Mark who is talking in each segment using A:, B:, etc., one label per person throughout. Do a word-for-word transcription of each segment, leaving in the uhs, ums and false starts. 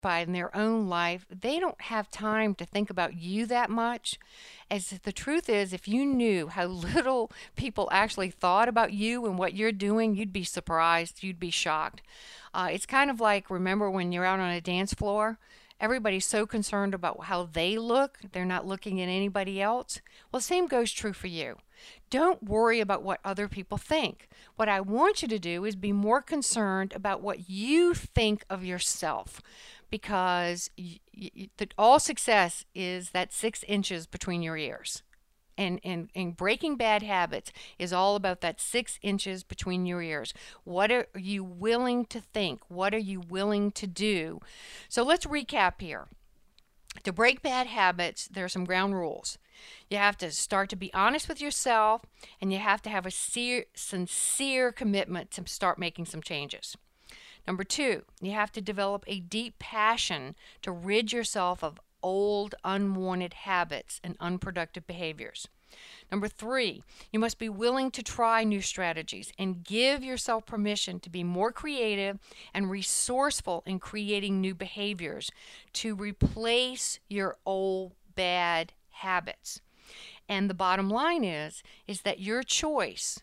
A: in their own life, they don't have time to think about you that much. As the truth is, if you knew how little people actually thought about you and what you're doing, you'd be surprised, you'd be shocked. Uh, it's kind of like, remember when you're out on a dance floor? Everybody's so concerned about how they look, they're not looking at anybody else. Well, the same goes true for you. Don't worry about what other people think. What I want you to do is be more concerned about what you think of yourself, because y- y- the, all success is that six inches between your ears. And, and, and breaking bad habits is all about that six inches between your ears. What are you willing to think? What are you willing to do? So let's recap here. To break bad habits, there are some ground rules. You have to start to be honest with yourself, and you have to have a sincere, sincere commitment to start making some changes. Number two, you have to develop a deep passion to rid yourself of old, unwanted habits and unproductive behaviors. Number three, you must be willing to try new strategies and give yourself permission to be more creative and resourceful in creating new behaviors to replace your old bad habits. And the bottom line is, is that your choice,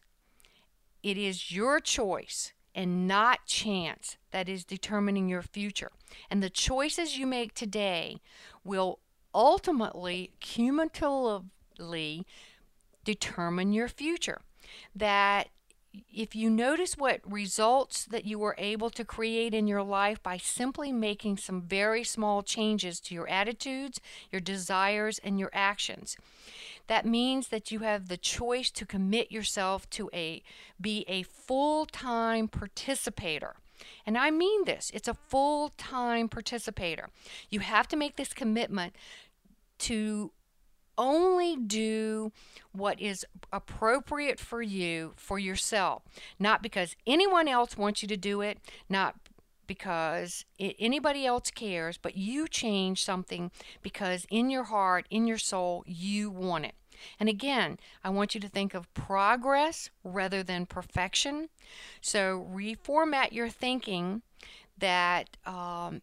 A: it is your choice and not chance that is determining your future. And the choices you make today will ultimately, cumulatively, determine your future. That if you notice what results that you were able to create in your life by simply making some very small changes to your attitudes, your desires, and your actions, that means that you have the choice to commit yourself to a be a full-time participator. And I mean this, it's a full-time participator. You have to make this commitment to only do what is appropriate for you, for yourself, not because anyone else wants you to do it, not because anybody else cares, but you change something because in your heart, in your soul, you want it. And again, I want you to think of progress rather than perfection. So reformat your thinking that um,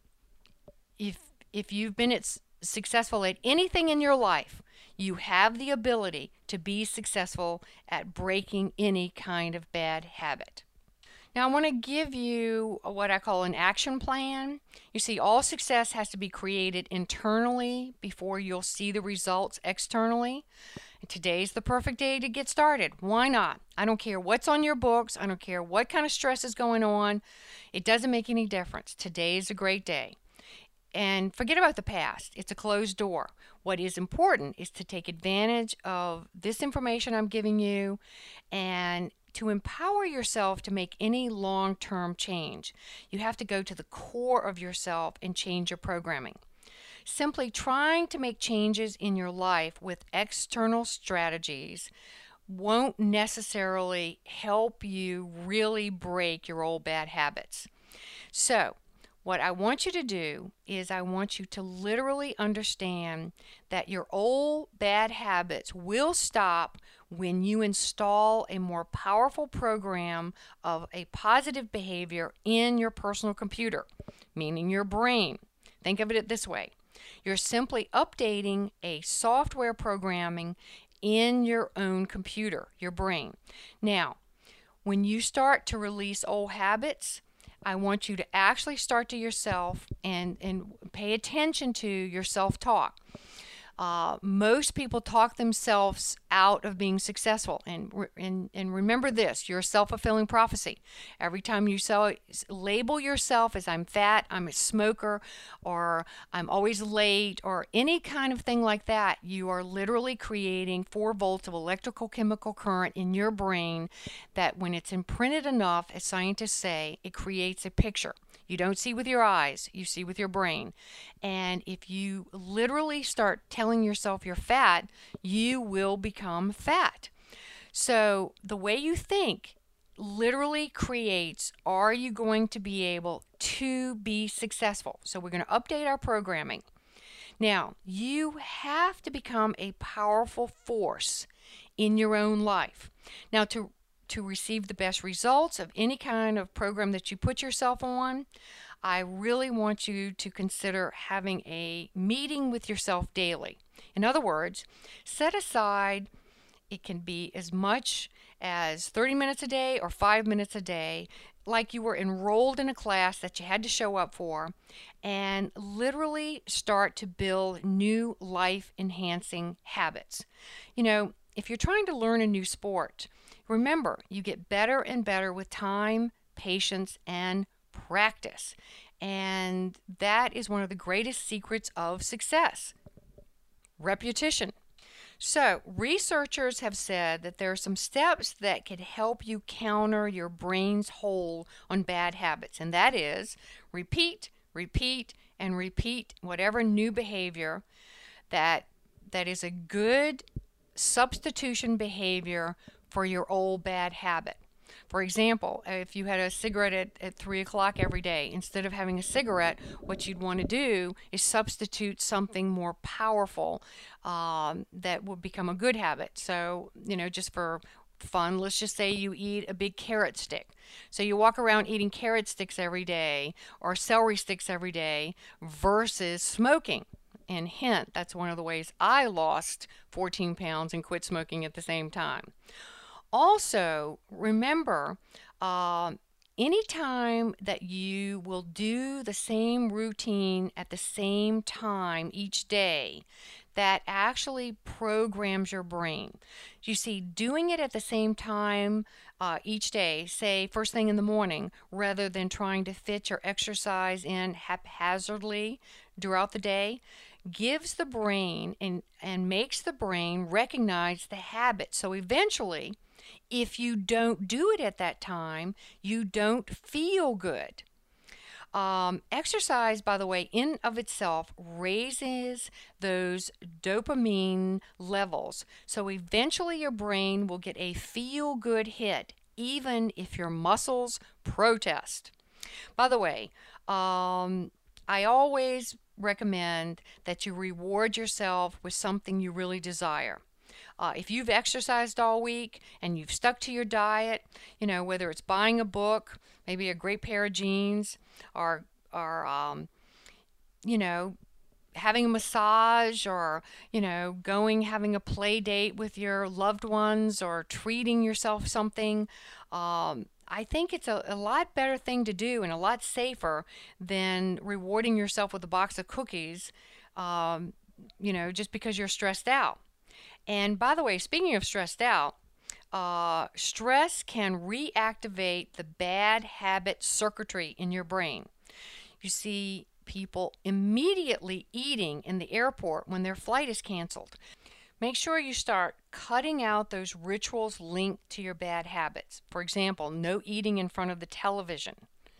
A: if if you've been at, successful at anything in your life, you have the ability to be successful at breaking any kind of bad habit. Now, I want to give you what I call an action plan. You see, all success has to be created internally before you'll see the results externally. And today's the perfect day to get started. Why not? I don't care what's on your books. I don't care what kind of stress is going on. It doesn't make any difference. Today is a great day. And forget about the past. It's a closed door. What is important is to take advantage of this information I'm giving you and to empower yourself to make any long-term change. You have to go to the core of yourself and change your programming. Simply trying to make changes in your life with external strategies won't necessarily help you really break your old bad habits. So, what I want you to do is I want you to literally understand that your old bad habits will stop when you install a more powerful program of a positive behavior in your personal computer, meaning your brain. Think of it this way. You're simply updating a software programming in your own computer, your brain. Now, when you start to release old habits, I want you to actually start to yourself and, and pay attention to your self-talk. Uh, most people talk themselves out of being successful. And, and, and remember this, you're a self-fulfilling prophecy. Every time you sell, label yourself as I'm fat, I'm a smoker, or I'm always late, or any kind of thing like that, you are literally creating four volts of electrical chemical current in your brain that when it's imprinted enough, as scientists say, it creates a picture. You don't see with your eyes, you see with your brain. And if you literally start telling yourself you're fat, you will become fat. So the way you think literally creates, are you going to be able to be successful? So we're going to update our programming. Now, you have to become a powerful force in your own life. Now, to to receive the best results of any kind of program that you put yourself on, I really want you to consider having a meeting with yourself daily. In other words, set aside, it can be as much as thirty minutes a day or five minutes a day, like you were enrolled in a class that you had to show up for, and literally start to build new life enhancing habits. You know, if you're trying to learn a new sport, remember, you get better and better with time, patience, and practice. And that is one of the greatest secrets of success. Repetition. So, researchers have said that there are some steps that could help you counter your brain's hold on bad habits, and that is repeat, repeat, and repeat whatever new behavior that that is a good substitution behavior for your old bad habit. For example, if you had a cigarette at, at three o'clock every day, instead of having a cigarette, what you'd want to do is substitute something more powerful um, that will become a good habit. So, you know, just for fun, let's just say you eat a big carrot stick. So you walk around eating carrot sticks every day or celery sticks every day versus smoking. And hint, that's one of the ways I lost fourteen pounds and quit smoking at the same time. Also, remember, uh, anytime that you will do the same routine at the same time each day, that actually programs your brain. You see, doing it at the same time uh, each day, say first thing in the morning, rather than trying to fit your exercise in haphazardly throughout the day, gives the brain and, and makes the brain recognize the habit. So eventually, if you don't do it at that time, you don't feel good. Um, exercise, by the way, in of itself raises those dopamine levels. So eventually your brain will get a feel-good hit, even if your muscles protest. By the way, um, I always recommend that you reward yourself with something you really desire. Uh, if you've exercised all week and you've stuck to your diet, you know, whether it's buying a book, maybe a great pair of jeans, or, or um, you know, having a massage, or, you know, going, having a play date with your loved ones, or treating yourself something, um, I think it's a, a lot better thing to do and a lot safer than rewarding yourself with a box of cookies, um, you know, just because you're stressed out. And by the way, speaking of stressed out, uh, stress can reactivate the bad habit circuitry in your brain. You see people immediately eating in the airport when their flight is canceled. Make sure you start cutting out those rituals linked to your bad habits. For example, no eating in front of the television.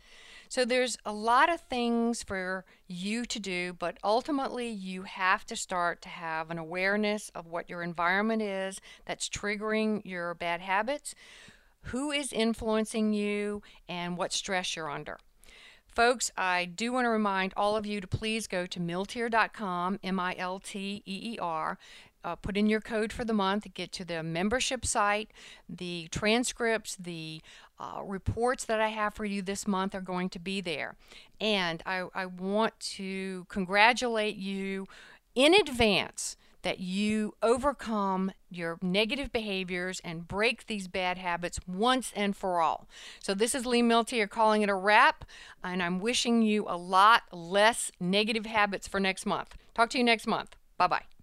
A: So there's a lot of things for you to do, but ultimately you have to start to have an awareness of what your environment is that's triggering your bad habits, who is influencing you, and what stress you're under. Folks, I do want to remind all of you to please go to milteer dot com, M I L T E E R. Uh, put in your code for the month, get to the membership site. The transcripts, the uh, reports that I have for you this month are going to be there. And I, I want to congratulate you in advance that you overcome your negative behaviors and break these bad habits once and for all. So this is Lee Milteer calling it a wrap, and I'm wishing you a lot less negative habits for next month. Talk to you next month. Bye-bye.